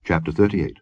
Chapter 38.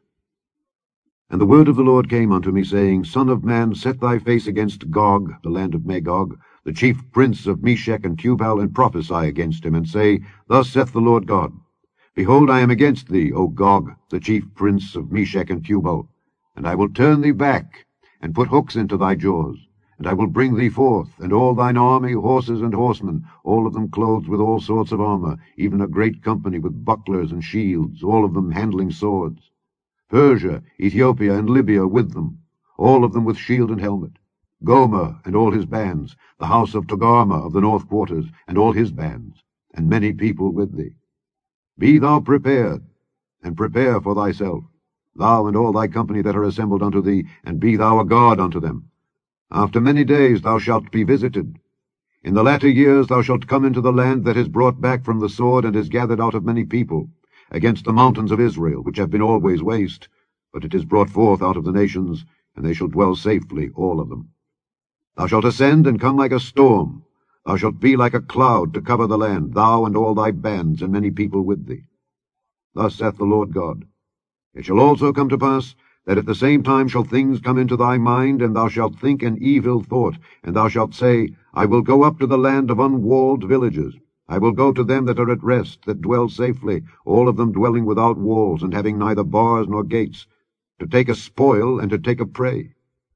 And the word of the Lord came unto me, saying, Son of man, set thy face against Gog, the land of Magog, the chief prince of Meshech and Tubal, and prophesy against him, and say, Thus saith the Lord God, Behold, I am against thee, O Gog, the chief prince of Meshech and Tubal, and I will turn thee back, and put hooks into thy jaws, and I will bring thee forth, and all thine army, horses and horsemen, all of them clothed with all sorts of armour, even a great company with bucklers and shields, all of them handling swords. Persia, Ethiopia, and Libya with them, all of them with shield and helmet. Gomer and all his bands, the house of Togarmah of the north quarters, and all his bands, and many people with thee. Be thou prepared, and prepare for thyself, thou and all thy company that are assembled unto thee, and be thou a guard unto them. After many days thou shalt be visited. In the latter years thou shalt come into the land that is brought back from the sword, and is gathered out of many people, against the mountains of Israel, which have been always waste, but it is brought forth out of the nations, and they shall dwell safely, all of them. Thou shalt ascend and come like a storm. Thou shalt be like a cloud to cover the land, thou and all thy bands, and many people with thee. Thus saith the Lord God, It shall also come to pass, that at the same time shall things come into thy mind, and thou shalt think an evil thought, and thou shalt say, I will go up to the land of unwalled villages. I will go to them that are at rest, that dwell safely, all of them dwelling without walls, and having neither bars nor gates, to take a spoil and to take a prey.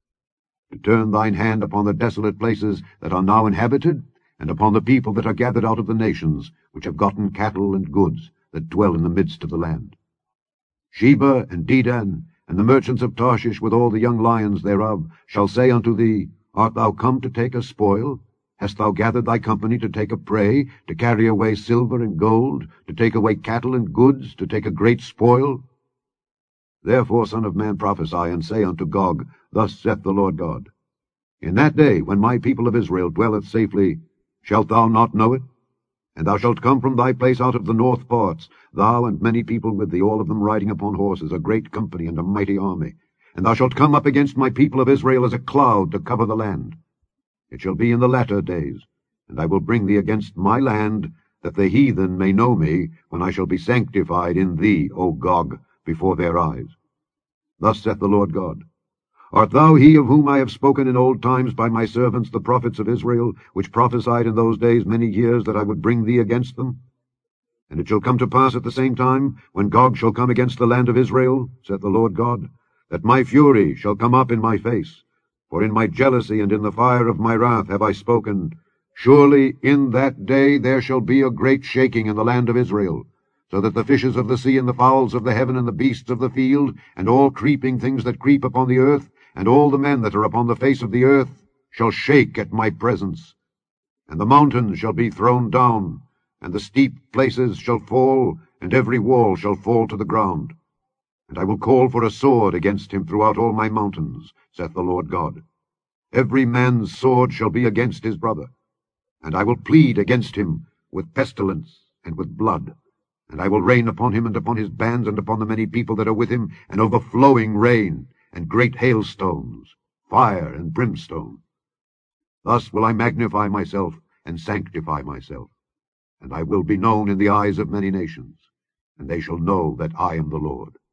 To turn thine hand upon the desolate places that are now inhabited, and upon the people that are gathered out of the nations, which have gotten cattle and goods, that dwell in the midst of the land. Sheba and Dedan, and the merchants of Tarshish with all the young lions thereof, shall say unto thee, Art thou come to take a spoil? Hast thou gathered thy company to take a prey, to carry away silver and gold, to take away cattle and goods, to take a great spoil? Therefore, son of man, prophesy, and say unto Gog, Thus saith the Lord God, In that day, when my people of Israel dwelleth safely, shalt thou not know it? And thou shalt come from thy place out of the north parts, thou and many people with thee, all of them riding upon horses, a great company and a mighty army. And thou shalt come up against my people of Israel as a cloud to cover the land. It shall be in the latter days, and I will bring thee against my land, that the heathen may know me, when I shall be sanctified in thee, O Gog, before their eyes. Thus saith the Lord God, Art thou he of whom I have spoken in old times by my servants the prophets of Israel, which prophesied in those days many years that I would bring thee against them? And it shall come to pass at the same time, when Gog shall come against the land of Israel, saith the Lord God, that my fury shall come up in my face. For in my jealousy and in the fire of my wrath have I spoken, Surely in that day there shall be a great shaking in the land of Israel, so that the fishes of the sea and the fowls of the heaven and the beasts of the field, and all creeping things that creep upon the earth, and all the men that are upon the face of the earth, shall shake at my presence. And the mountains shall be thrown down, and the steep places shall fall, and every wall shall fall to the ground. And I will call for a sword against him throughout all my mountains, saith the Lord God. Every man's sword shall be against his brother. And I will plead against him with pestilence and with blood. And I will rain upon him and upon his bands and upon the many people that are with him, an overflowing rain, and great hailstones, fire and brimstone. Thus will I magnify myself and sanctify myself, and I will be known in the eyes of many nations, and they shall know that I am the Lord.